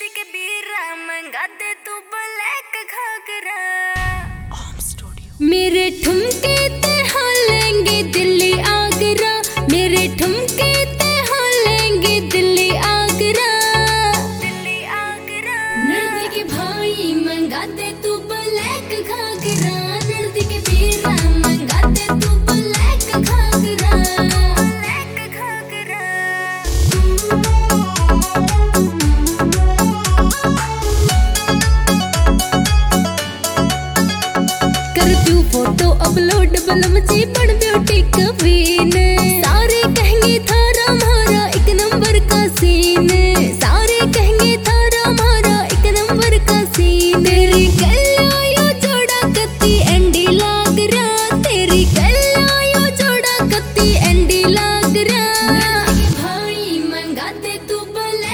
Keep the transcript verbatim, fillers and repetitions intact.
के बीरा मंगा दे तू ब्लैक घाघरा। मेरे ठुमके ते हालेंगे दिल्ली आगरा, मेरे ठुमके ते हालेंगे दिल्ली आगरा। दिल्ली आगरा नर्दी के भाई मंगा दे तू ब्लैक घाघरा, नर्दी के बीरा मंगा दे तू ब्लैक घाघरा। ब्लैक घाघरा कर तू फोटो अपलोड बलम से बड़ ब्यूटी कवीन, सारे कहेंगे थारा मारा एक नंबर का सीन, सारे कहेंगे थारा मारा एक नंबर का सीन। तेरी गल्ला यो जोड़ा कत्ती एंडी लाग रहा, तेरी गल्ला यो जोड़ा कत्ती एंडी लाग रहा। भाई मंगा दे तू